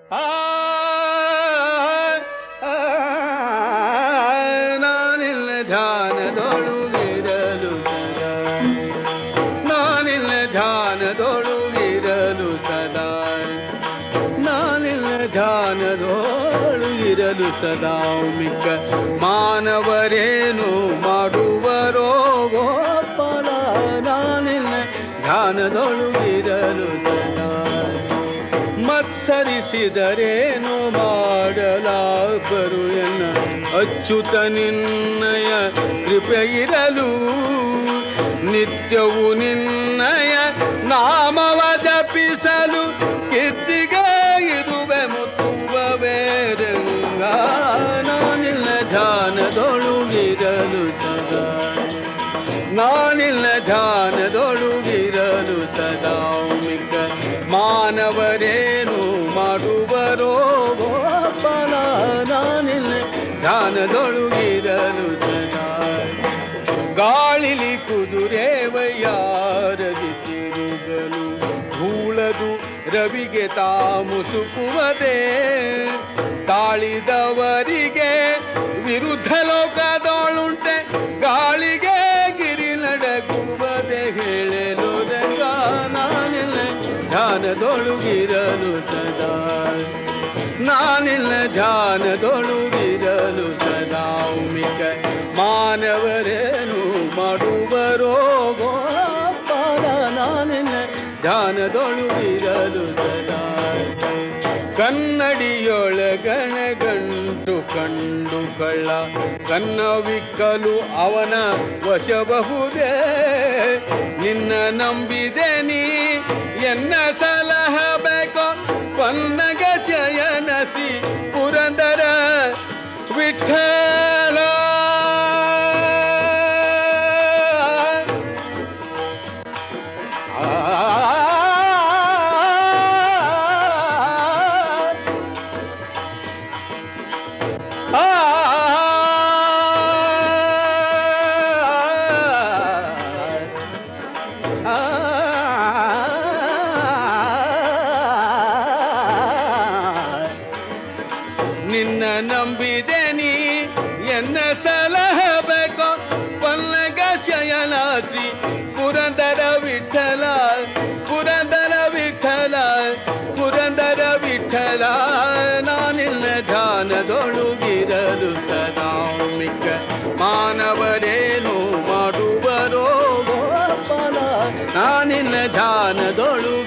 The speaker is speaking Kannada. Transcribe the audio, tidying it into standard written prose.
ಆ ನಾನಿಲ್ಲ ಧ್ಯಾನದೊಳುಗಿರಲು ಸದಾ, ನಾನಿಲ್ಲ ಧ್ಯಾನದೊಳುಗಿರಲು ಸದಾ, ನಾನಿಲ್ಲ ಧ್ಯಾನದೊಳುಗಿರಲು ಸದಾ. ಮಿಕ್ಕ ಮಾನವರೇನು ಮಾಡುವರೋ ಗೋಪಾಲ, ನಾನಿಲ್ಲ ಧ್ಯಾನದೊಳುಗಿರಲು ಸದಾ. ಮತ್ಸರಿಸಿದರೇನು ಮಾಡಲಾಗರು ಎನ್ನ ಅಚ್ಯುತ ನಿನ್ನಯ ಕೃಪೆಯಿರಲು, ನಿತ್ಯವು ನಿನ್ನಯ ನಾಮವ ಜಪಿಸಲು ಕಿಚ್ಚಿಗೆ ಇರುವೆ ಮುತ್ತುವ ಬೇರಂಗ. ನಾನಿಲ್ಲ ಧ್ಯಾನದೊಳುಗಿರಲು ಸದಾ, ನಾನಿಲ್ಲ ಧ್ಯಾನದೊಳುಗಿರಲು ಸದಾ. ಮಿಕ್ಕ ಮಾನವರೇನು ಮಾಡುವರೋ ಗೋಪಾಲ, ನಾನಿಲ್ಲ ಧ್ಯಾನದೊಳುಗಿರಲು ಸದಾ. ಗಾಳಿಲಿ ಕುದುರೆ ವಯ್ಯಾರದಿ ತಿರುಗಲು, ಧೂಳದು ರವಿಗೆ ತಾ ಮುಸುಕುವುದೇ. ತಾಳಿದವರಿಗೆ ವಿರುದ್ಧ ಲೋಕದೊಳುಂಟೆ, ಗಾಳಿಗೆ ಗಿರಿ ನಡಗುವುದೇ ಹೇಳಲು ರಂಗ. ನಾನಿಲ್ಲ ಧ್ಯಾನದೊಳುಗಿರಲು ಸದಾ, ನಾನಿಲ್ಲ ಧ್ಯಾನದೊಳುಗಿರಲು ಸದಾ. ಮಿಕ್ಕ ಮಾನವರೇನು ಮಾಡುವರೋ ಗೋಪಾಲ, ನಾನಿಲ್ಲ ಧ್ಯಾನದೊಳುಗಿರಲು ಸದಾ. ಕನ್ನಡಿಯೊಳಗಣ ಗಂಟು ಕಂಡು ಕಳ್ಳ, ಕನ್ನವಿಕ್ಕಲು ಅವನ ವಶಬಹುದೇ. ನಿನ್ನ ನಂಬಿದೆ ನೀ ಎನ್ನ ಸಲಹಬೇಕೋ, ಪನ್ನಗ ಶಯನಸಿ ಪುರಂದರ ವಿಠಲ. ನಿನ್ನ ನಂಬಿದೆ ನೀ ಎನ್ನ ಸಲಹಬೇಕೋ, ಪಲ್ಲಗ ಶಯನಾದ್ರಿ ಪುರಂದರ ವಿಠಲ, ಪುರಂದರ ವಿಠಲ, ಪುರಂದರ ವಿಠಲ. ನಾನಿಲ್ಲ ಧ್ಯಾನದೊಳುಗಿರಲು ಸದಾ. ಮಿಕ್ಕ ಮಾನವರೇನು ಮಾಡುವರೋ ಗೋಪಾಲ, ನಾನಿಲ್ಲ ಧ್ಯಾನದೊಳು